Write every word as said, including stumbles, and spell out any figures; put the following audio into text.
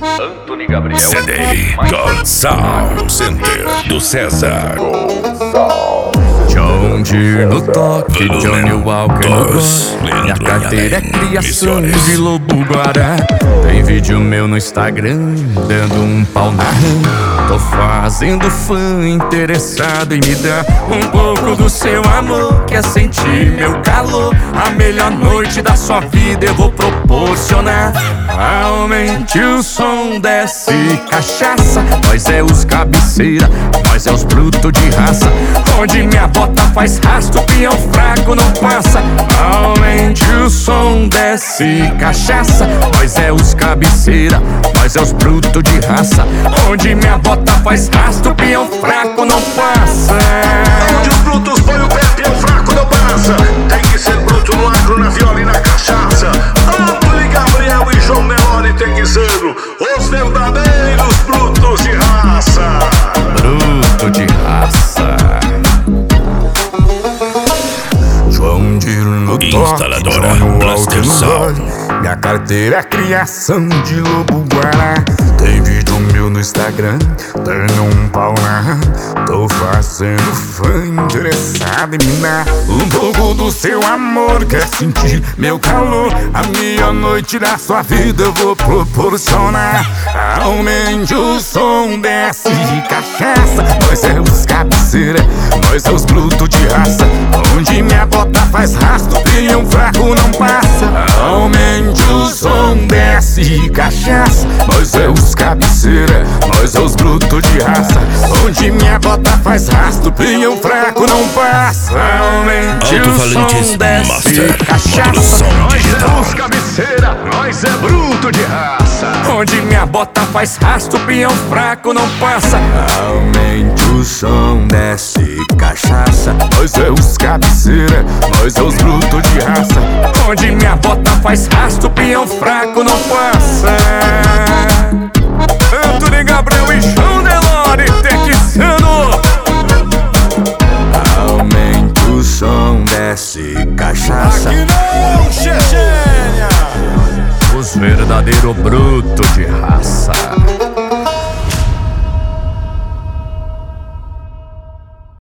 Antony Gabriel C D Gold Sound Center do César. Johnny no toque, Johnny Walker no gol. Minha carteira é criação de lobo guará. Tem vídeo meu no Instagram, dando um pau na rã. Tô fazendo fã interessado em me dar um pouco do seu amor. Quer sentir meu calor? A melhor noite da sua vida eu vou proporcionar. Aumente o som, desce cachaça. Nós é os cabeceira, nós é os brutos de raça. Onde minha bota faz rastro, peão fraco não passa. Aumente o som, desce cachaça. Nós é os cabeceira, nós é os brutos de raça. Onde minha bota faz rastro, peão fraco não passa. Onde os brutos põe o pé, peão fraco não passa. Tem que ser bruto no agro, na viola e na cachaça. Antony Gabriel e João Nelore tem que ser os verdadeiros brutos de raça. Bruto de raça. João de no toque, Instaladora João Blaster Walker no Sound. gole. Minha carteira é criação de lobo guará. Tem vídeo meu no Instagram, dando um pau na rã. Tô fazendo fã interessado em me dar um pouco do seu amor. Quer sentir meu calor? A melhor noite da sua vida eu vou proporcionar. Aumente o som, desce cachaça. Nós é os cabeceira, nós é os brutos de raça. Onde minha bota faz rastro, peão fraco não passa. Aumente o som, desce cachaça. Nós é os cabeceira, nós é os brutos de raça. Onde minha bota faz rastro, peão fraco não passa. Aumente o som, desce Master, cachaça. produção Nós é digital. os cabeceira, nós é bruto de raça. Onde minha bota faz rastro, peão fraco não passa. Aumente o som, desce cachaça. Nós é os cabeceira, nós é os brutos de raça. Onde minha bota faz rastro, peão fraco não passa. Antony Gabriel e João Nelore texano. Aumente o som, desce cachaça. Aqui não, Chechênia. Os verdadeiros brutos de raça.